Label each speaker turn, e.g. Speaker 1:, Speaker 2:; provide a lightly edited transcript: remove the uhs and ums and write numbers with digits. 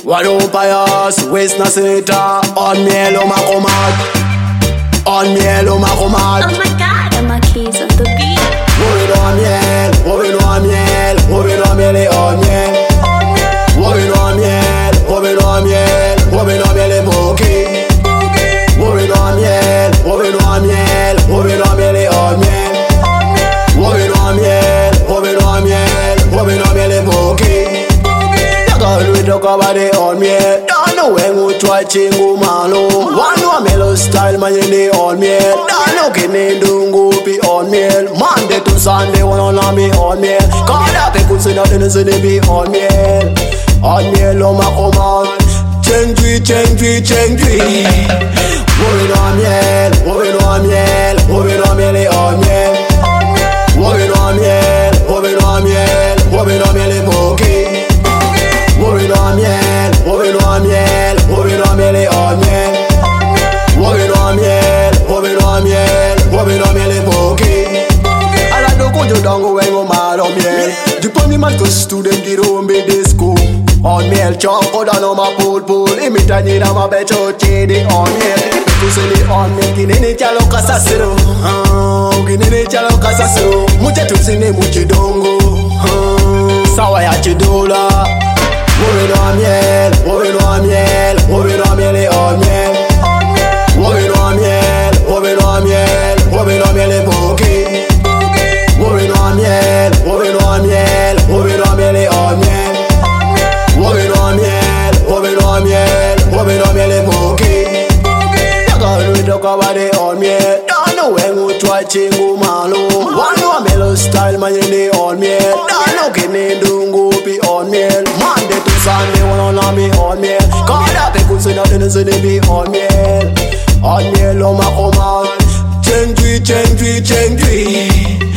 Speaker 1: Wano payas, West Nasita, on miel o makomad. On miel o makomad.
Speaker 2: Oh my god, I'm a keys of the beat.
Speaker 1: Moving on miel, moving on miel, moving on miel, on miel. Moving on miel, moving on miel, moving on miel, monkey. Moving on miel, moving on miel, moving on miel, on miel. Moving on miel, moving on miel, moving on miel, monkey. We talk about the on me. Don't know when we try chingu malo. One no mellow style man in the on me. Don't know kene dungu be on me. Monday to Sunday one on me on me. Call up people say nothing is in be on me. On me lo ma command. Chengri chengri chengri. Moving on me, moving on me, moving on me on me. Moving on me, moving on me, moving on me monkey. Moving on miel, moving on miel, moving on miel, on miel. Moving on miel, moving on miel, moving on miel, monkey. I like to go to Dongo when I'm mad on miel. The pony man go student get home be disco. On miel, chocolate on my pool. Imitani na my bed chedi on miel. Tu se li on miel, kinene chalo kasasero. Kinene chalo kasasero. Mucha tu sine muchi dongo. Sawa ya chidola. Moving on miel, moving on miel, moving on miel, on miel. Moving on miel, moving on miel, moving on miel, monkey. Moving on miel, moving on miel, moving on miel, on miel. Moving on miel, moving on miel, moving on miel, monkey. We talk about the on miel. Don't know when we try chingu malo. One no mellow style man in the on miel. Don't know kene dungu be on miel. Monday to Sunday one on me on miel. Call up people say nothing is in be on miel. On miel o ma command. Chengri chengri chengri.